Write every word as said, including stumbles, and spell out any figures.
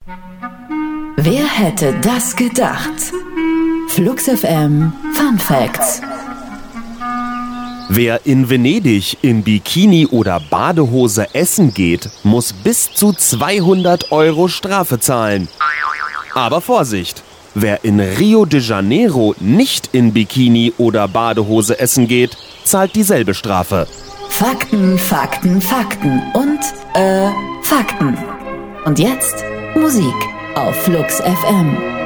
Wer hätte das gedacht? Flux F M Fun Facts. Wer in Venedig in Bikini oder Badehose essen geht, muss bis zu zweihundert Euro Strafe zahlen. Aber Vorsicht! Wer in Rio de Janeiro nicht in Bikini oder Badehose essen geht, zahlt dieselbe Strafe. Fakten, Fakten, Fakten und, äh, Fakten. Und jetzt Musik auf Flux F M.